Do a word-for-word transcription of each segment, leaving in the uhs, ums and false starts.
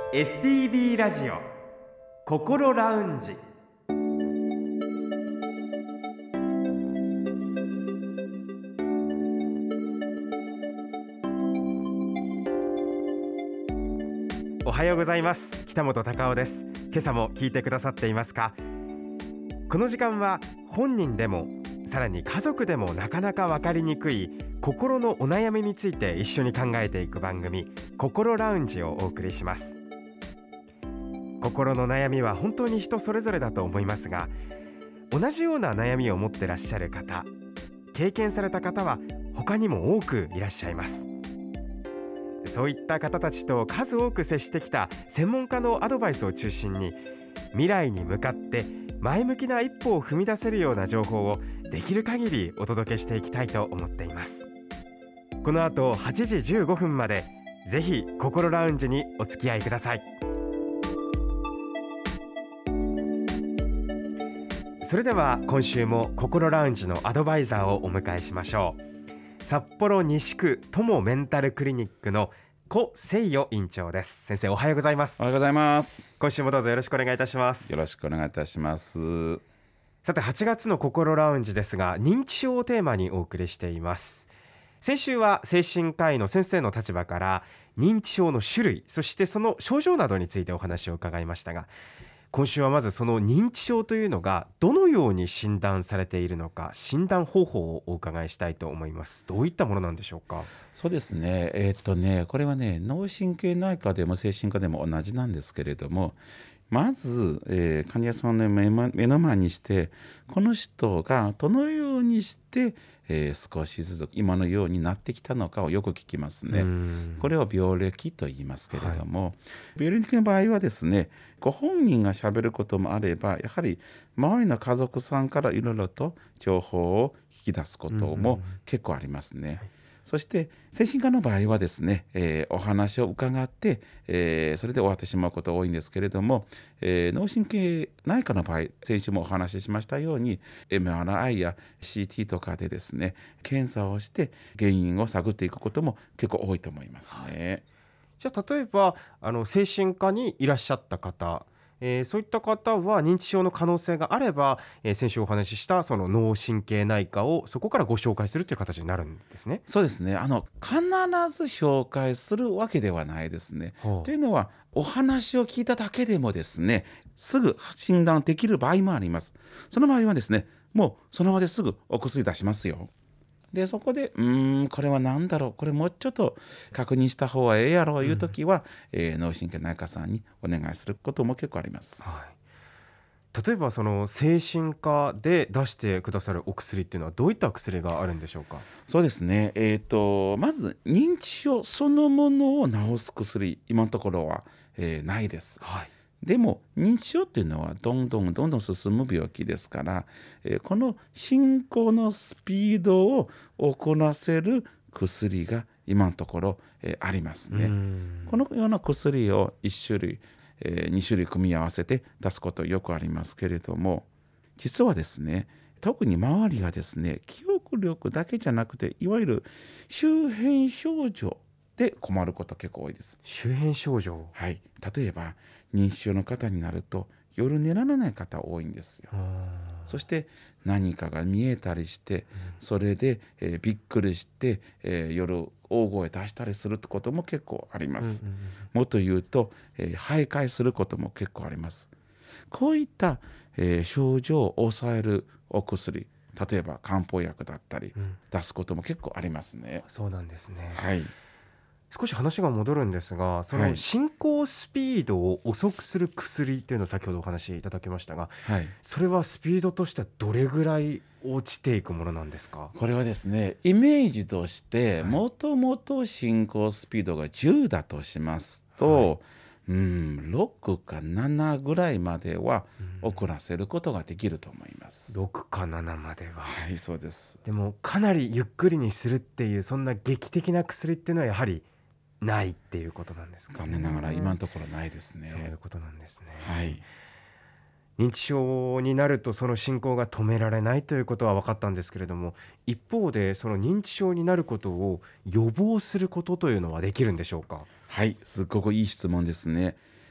エスティービー ラジオ心ラウンジ。おはようございます。北本隆夫です。今朝も聞いてくださっていますか？この時間は本人でもさらに家族でもなかなか分かりにくい心のお悩みについて一緒に考えていく番組、心ラウンジをお送りします。心の悩みは本当に人それぞれだと思いますが、同じような悩みを持ってらっしゃる方、経験された方は他にも多くいらっしゃいます。そういった方たちと数多く接してきた専門家のアドバイスを中心に、未来に向かって前向きな一歩を踏み出せるような情報をできる限りお届けしていきたいと思っています。この後はちじじゅうごふんまで、ぜひ心ラウンジにお付き合いください。それでは今週も心ラウンジのアドバイザーをお迎えしましょう。札幌西区友メンタルクリニックの古誠代院長です。先生、おはようございます。 おはようございます。 今週もどうぞよろしくお願いいたします。 よろしくお願いいたします。 さて、はちがつの心ラウンジですが、認知症をテーマにお送りしています。先週は精神科医の先生の立場から認知症の種類、そしてその症状などについてお話を伺いましたが、今週はまずその認知症というのがどのように診断されているのか、診断方法をお伺いしたいと思います。どういったものなんでしょうか？ そうですね、えーっとねこれはね脳神経内科でも精神科でも同じなんですけれども、まず、えー患者さんの目ま目の前にして、この人がどのようにして、えー少しずつ今のようになってきたのかをよく聞きますね。これを病歴と言いますけれども、はい、病歴の場合はですね、ご本人がしゃべることもあれば、やはり周りの家族さんからいろいろと情報を引き出すことも結構ありますね。そして精神科の場合はですね、えー、お話を伺って、えー、それで終わってしまうことが多いんですけれども、えー、脳神経内科の場合、先週もお話ししましたように エムアールアイ や シーティー とかでですね、検査をして原因を探っていくことも結構多いと思いますね。はい、 じゃあ例えばあの精神科にいらっしゃった方、えー、そういった方は認知症の可能性があれば、えー、先週お話ししたその脳神経内科をそこからご紹介するという形になるんですね。 そうですね、あの必ず紹介するわけではないですね。はあ、というのはお話を聞いただけでもですね、すぐ診断できる場合もあります。その場合はですね、もうその場ですぐお薬出しますよ。でそこでうーんこれは何だろう、これもうちょっと確認した方がええやろういうときは、うんえー、脳神経内科さんにお願いすることも結構あります。 はい、例えばその精神科で出してくださるお薬っていうのはどういった薬があるんでしょうか？ そうですね、えー、とまず認知症そのものを治す薬、今のところは、えー、ないです。はい、でも認知症っていうのはどんどんどんどん進む病気ですから、えー、この進行のスピードを遅らせる薬が今のところ、えー、ありますね。このような薬をいち種類、えー、に種類組み合わせて出すことよくありますけれども、実はですね、特に周りがですね、記憶力だけじゃなくて、いわゆる周辺症状で困ること結構多いです。 周辺症状、 はい、例えば認知症の方になると夜寝られない方多いんですよ。そして何かが見えたりして、それで、えー、びっくりして、えー、夜大声出したりするってことも結構あります。うんうんうん、もっと言うと、えー、徘徊することも結構あります。こういった、えー、症状を抑えるお薬、例えば漢方薬だったり、うん、出すことも結構ありますね。 そうなんですね。 はい、 少し話が戻るんですが、その進行スピードを遅くする薬っていうのを先ほどお話しいただきましたが、はい、それはスピードとしてはどれぐらい落ちていくものなんですか？ これはですね、イメージとしてもともと進行スピードがじゅうだとしますと、はい、うん、ろくかななぐらいまでは遅らせることができると思います。 ろくかななまでは。 はい、そうです。 でもかなりゆっくりにするっていう、そんな劇的な薬っていうのはやはりないっていうことなんですか？ 残念ながら今のところないですね。 そういうことなんですね。 はい、 認知症になるとその進行が止められないということは分かったんですけれども、一方でその認知症になることを予防することというのはできるんでしょうか？ はい、すごくいい質問ですね。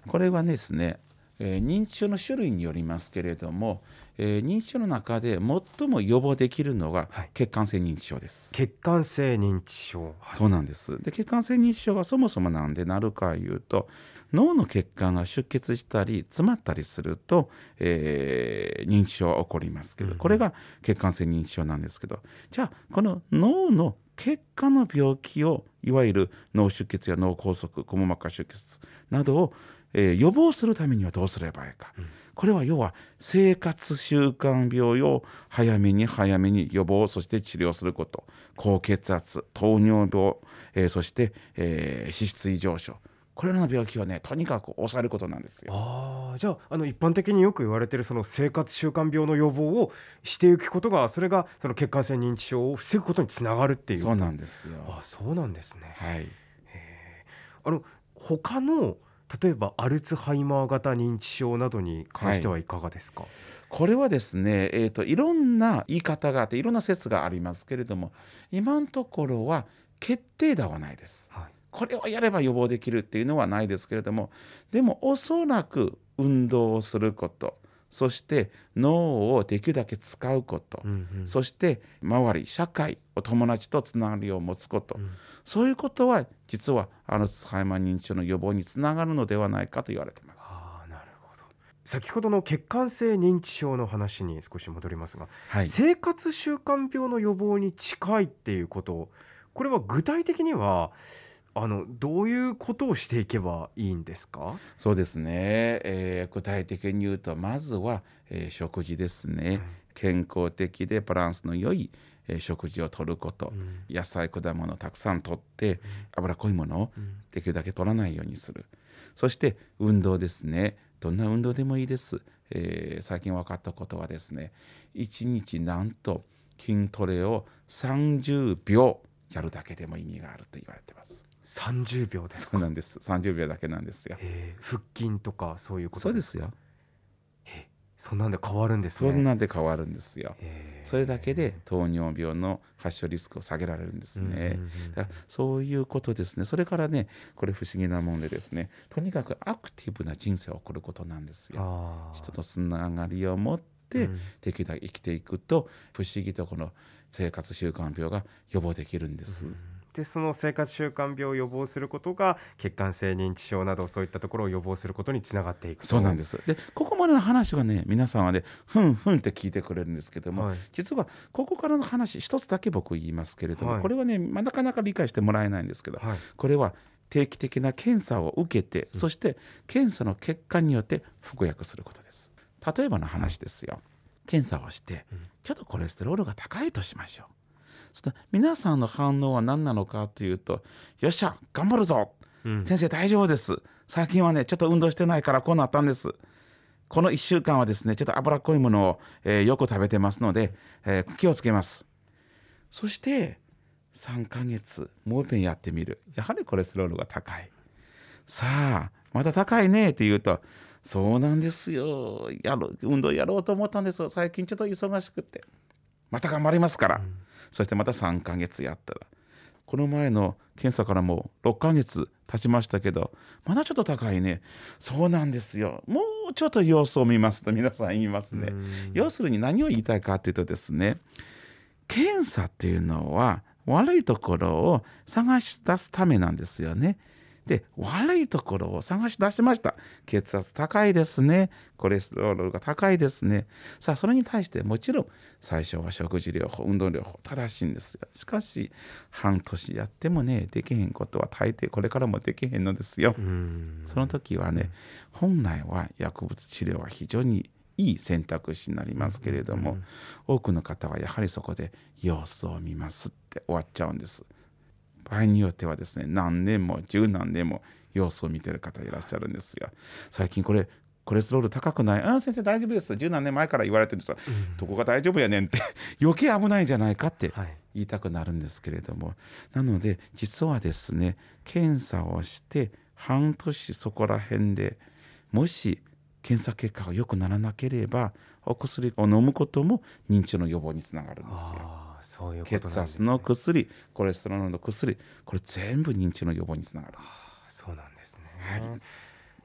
これはですね、えー認知症の種類によりますけれども、えー認知症の中で最も予防できるのがはい血管性認知症です。 血管性認知症、はいそうなんです。で、血管性認知症がそもそもなんでなるかいうと、脳の血管が出血したり詰まったりすると、えー認知症が起こりますけど、 うんうんこれが血管性認知症なんですけど、じゃあこの脳の血管の病気を、いわゆる脳出血や脳梗塞、くも膜下出血などを、えー予防するためにはどうすればいいか、 うんこれは要は生活習慣病を早めに早めに予防、そして治療すること、高血圧、糖尿病、えーそして、えー脂質異常症、これらの病気をねとにかく抑えることなんですよ。 あーじゃあ、あの一般的によく言われているその生活習慣病の予防をしていくことが、それがその血管性認知症を防ぐことにつながるっていう。 そうなんですよ。 あ、そうなんですね。 はい。 あの他の例えばアルツハイマー型認知症などに関してはいかがですか？ これはですね、えーと、いろんな言い方があっていろんな説がありますけれども、今のところは決定打はないです。 はいこれをやれば予防できるっていうのはないですけれども、でもおそらく運動をすること、そして脳をできるだけ使うこと、 うんうんそして周り社会お友達とつながりを持つこと、 うんそういうことは実はアルツハイマー認知症の予防につながるのではないかと言われています。 あーなるほど。先ほどの血管性認知症の話に少し戻りますが、 はい、 生活習慣病の予防に近いっていうこと、これは具体的にはあのどういうことをしていけばいいんですか？ そうですね、えー具体的に言うとまずは、えー食事ですね、健康的でバランスの良い、えー食事をとること、 うん野菜果物をたくさんとって脂っこいものをうんできるだけ取らないようにする。そして運動ですね、どんな運動でもいいです。えー最近分かったことはですね、いちにちなんと筋トレをさんじゅうびょうやるだけでも意味があると言われています。 さんじゅうびょうですか？ そうなんです。さんじゅうびょうだけなんですよ。 へー腹筋とかそういうことですか？ そうですよ。 そんなんで変わるんですね。 そんなんで変わるんですよ。 へーそれだけで糖尿病の発症リスクを下げられるんですね。 うんうんうんだからそういうことですね。それからね、これ不思議なもんでですね、とにかくアクティブな人生を送ることなんですよ。 あー人とつながりを持ってうんできるだけ生きていくと、不思議とこの生活習慣病が予防できるんです。 でその生活習慣病を予防することが血管性認知症などそういったところを予防することにつながっていくと。 そうなんです。で、ここまでの話はね、皆さんはね、ふんふんって聞いてくれるんですけども、 はい実はここからの話一つだけ僕言いますけれども、 はいこれはね、まあ、なかなか理解してもらえないんですけど、 はいこれは定期的な検査を受けて、そして検査の結果によって服薬することです。例えばの話ですよ。検査をしてうんちょっとコレステロールが高いとしましょう。その皆さんの反応は何なのかというと、よっしゃ頑張るぞ、 うん先生大丈夫です、最近はねちょっと運動してないからこうなったんです、このいっしゅうかんはですねちょっと脂っこいものを、えーよく食べてますので、えー気をつけます。そしてさんかげつもう一遍やってみる。やはりコレステロールが高い。さあまた高いねって言うと、そうなんですよ、やろう運動やろうと思ったんですよ、最近ちょっと忙しくて、また頑張りますから、 うんそしてまたさんかげつやったら、この前の検査からもうろっかげつ経ちましたけど、まだちょっと高いね。そうなんですよ、もうちょっと様子を見ますと皆さん言いますね。 うん要するに何を言いたいかというとですね、検査っていうのは悪いところを探し出すためなんですよね。で、悪いところを探し出しました。血圧高いですね、コレステロールが高いですね。さあそれに対してもちろん最初は食事療法、運動療法正しいんですよ。しかし半年やってもねできへんことは大抵これからもできへんのですよ。 うんその時はね、本来は薬物治療は非常にいい選択肢になりますけれども、 うん多くの方はやはりそこで様子を見ますって終わっちゃうんです。場合によってはですね、何年も十何年も様子を見てる方いらっしゃるんですよ。最近これコレステロール高くない？あ、先生大丈夫です、十何年前から言われてるんですよ。 うんどこが大丈夫やねんって余計危ないんじゃないかってはい言いたくなるんですけれども、なので実はですね、検査をして半年そこら辺でもし検査結果が良くならなければ、お薬を飲むことも認知症の予防につながるんですよ。 あーそういうことなんですね。 血圧の薬、コレステロールの薬、これ全部認知症の予防につながるんです。 そうなんですね。 はい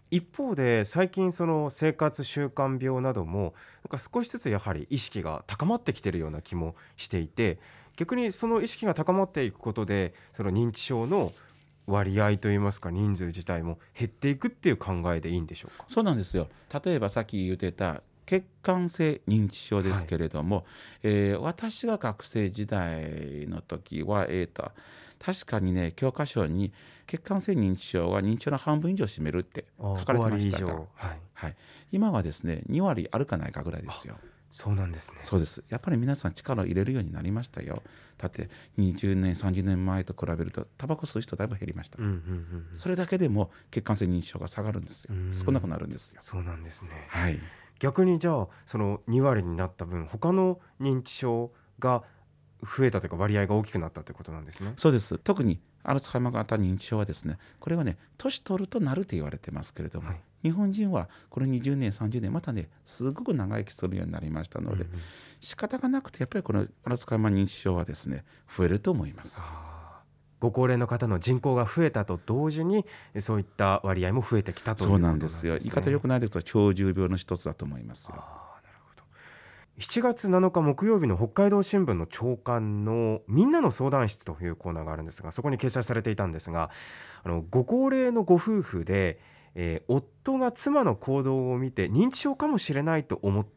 一方で最近その生活習慣病などもなんか少しずつやはり意識が高まってきているような気もしていて、逆にその意識が高まっていくことでその認知症の割合といいますか人数自体も減っていくっていう考えでいいんでしょうか。 そうなんですよ。例えばさっき言ってた血管性認知症ですけれども、はい、えー、私が学生時代の時は、えーと確かにね教科書に血管性認知症は認知症の半分以上占めるって書かれてましたが、 はいはい、今はですねに割あるかないかぐらいですよ。 そうなんですね。 そうです。やっぱり皆さん力を入れるようになりましたよ。だってにじゅうねんさんじゅうねんまえと比べるとタバコ吸う人だいぶ減りました、 うんうんうんうん、 それだけでも血管性認知症が下がるんですよ。少なくなるんですよ。 そうなんですね、 はい、 逆にじゃあそのに割になった分他の認知症が増えたというか割合が大きくなったということなんですね。 そうです。特にアルツハイマー型認知症はですね、これはね年取るとなると言われてますけれども、はい、日本人はこれにじゅうねんさんじゅうねんまたねすごく長生きするようになりましたので、うんうん、仕方がなくてやっぱりこのアルツハイマー認知症はですね増えると思います。 ご高齢の方の人口が増えたと同時にそういった割合も増えてきたということなんですね。 そうなんですよ。言い方良くないですけど長寿病の一つだと思いますよ。 しちがつなのか木曜日の北海道新聞の朝刊のみんなの相談室というコーナーがあるんですが、そこに掲載されていたんですが、あのご高齢のご夫婦で、えー、夫が妻の行動を見て認知症かもしれないと思って、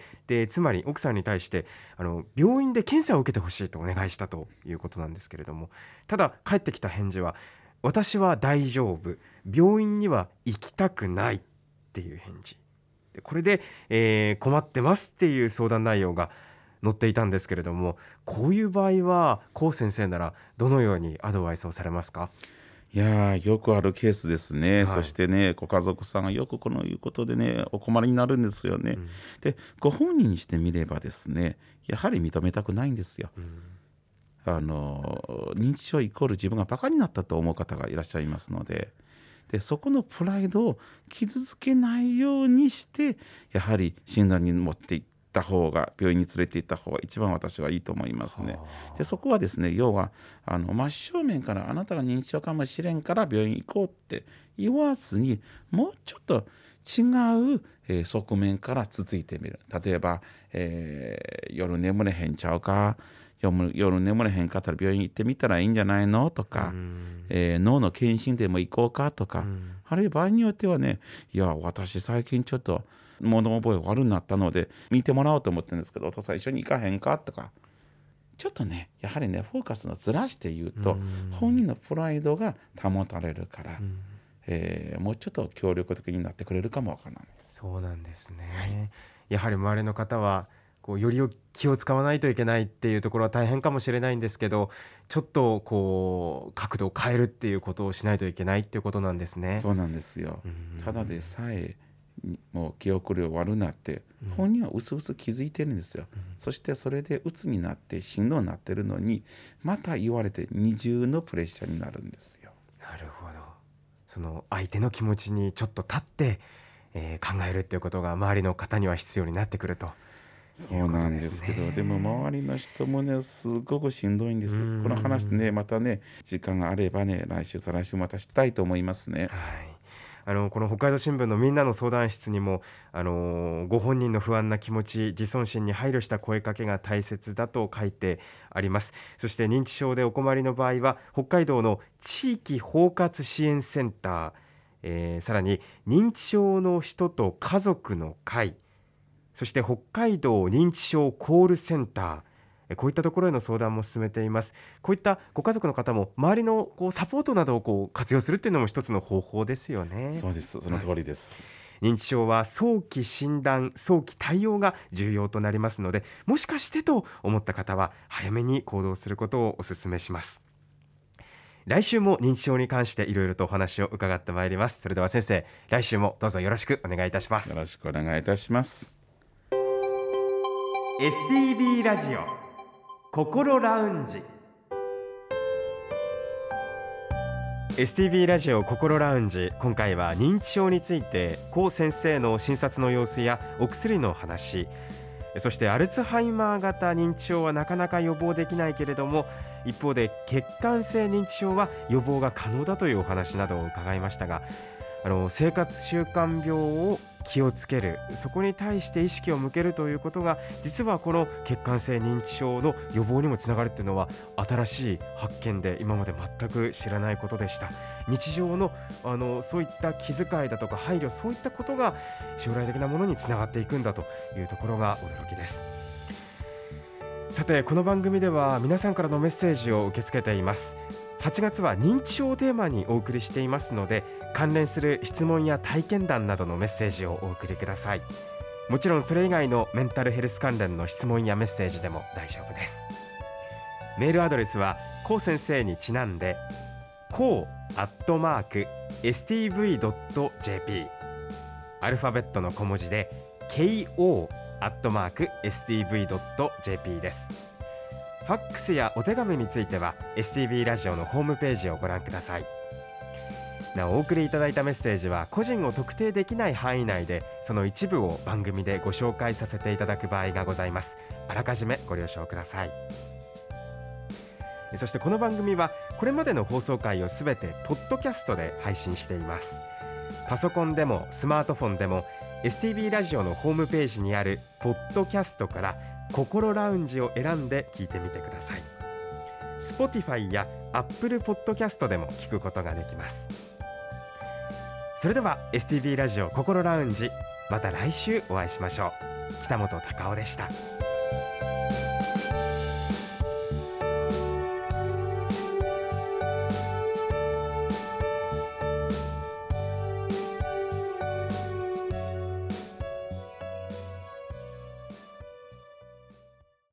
でつまり奥さんに対してあの病院で検査を受けてほしいとお願いしたということなんですけれども、ただ返ってきた返事は私は大丈夫、病院には行きたくないっていう返事。これで、えー、困ってますっていう相談内容が載っていたんですけれども、こういう場合は高先生ならどのようにアドバイスをされますか？ いやよくあるケースですね、はい、そしてねご家族さんがよくこのいうことでねお困りになるんですよね、うん、でご本人にしてみればですねやはり認めたくないんですよ、うん、あの認知症イコール自分がバカになったと思う方がいらっしゃいますので、でそこのプライドを傷つけないようにしてやはり診断に持っていった方が病院に連れて行った方が一番私はいいと思いますね。でそこはですね要はあの真正面からあなたが認知症かもしれんから病院行こうって言わずにもうちょっと違う、えー、側面からつついてみる。例えば、えー、夜眠れへんちゃうか、夜, 夜眠れへんかったら病院行ってみたらいいんじゃないのとか、えー、脳の検診でも行こうかとか、あるいは場合によってはね、いや私最近ちょっと物覚え悪くなったので見てもらおうと思ってるんですけどお父さん一緒に行かへんかとか、ちょっとねやはりねフォーカスのずらして言うと本人のプライドが保たれるから、えー、もうちょっと協力的になってくれるかもわからないです。 そうなんですね、はい、やはり周りの方はこうより気を使わないといけないっていうところは大変かもしれないんですけど、ちょっとこう角度を変えるっていうことをしないといけないっていうことなんですね。 そうなんですよ。ただでさえもう記憶力悪くなって本人はうすうす気づいてるんですよ、うん、そしてそれで鬱になってしんどになってるのにまた言われて二重のプレッシャーになるんですよ。 なるほど。その相手の気持ちにちょっと立って、えー、考えるっていうことが周りの方には必要になってくると。 そうなんですけど、でも周りの人もねすごくしんどいんです。この話ねまたね時間があればね来週再来週またしたいと思いますね。 はい、あのこの北海道新聞のみんなの相談室にもあのご本人の不安な気持ち、自尊心に配慮した声かけが大切だと書いてあります。そして認知症でお困りの場合は北海道の地域包括支援センター、えー、さらに認知症の人と家族の会、そして北海道認知症コールセンター、こういったところへの相談も進めています。こういったご家族の方も周りのこうサポートなどをこう活用するというのも一つの方法ですよね。 そうです、その通りです、 はい、認知症は早期診断早期対応が重要となりますので、もしかしてと思った方は早めに行動することをお勧めします。来週も認知症に関していろいろとお話を伺ってまいります。それでは先生、来週もどうぞよろしくお願いいたします。 よろしくお願いいたします。 エスティービー ラジオ心ラウンジ。 エスティービー ラジオ心ラウンジ、今回は認知症について高先生の診察の様子やお薬の話、そしてアルツハイマー型認知症はなかなか予防できないけれども一方で血管性認知症は予防が可能だというお話などを伺いましたが、 あの生活習慣病を気をつける、そこに対して意識を向けるということが実はこの血管性認知症の予防にもつながるというのは新しい発見で、今まで全く知らないことでした。日常の、あのそういった気遣いだとか配慮、そういったことが将来的なものにつながっていくんだというところが驚きです。さて、この番組では皆さんからのメッセージを受け付けています。はちがつは認知症をテーマにお送りしていますので、関連する質問や体験談などのメッセージをお送りください。もちろんそれ以外のメンタルヘルス関連の質問やメッセージでも大丈夫です。メールアドレスはこう先生にちなんで こう アットマーク エスティーブイドットジェーピー、 アルファベットの小文字で ケーオー アットマーク エスティーブイドットジェーピー です。ファックスやお手紙については エスティービー ラジオのホームページをご覧ください。なお、お送りいただいたメッセージは個人を特定できない範囲内で、その一部を番組でご紹介させていただく場合がございます。あらかじめご了承ください。そしてこの番組はこれまでの放送回をすべてポッドキャストで配信しています。パソコンでもスマートフォンでも エスティービー ラジオのホームページにあるポッドキャストから心ラウンジを選んで聞いてみてください。 Spotify や Apple Podcast でも聞くことができます。それでは エスティービー ラジオ心ラウンジ、また来週お会いしましょう。北本隆夫でした。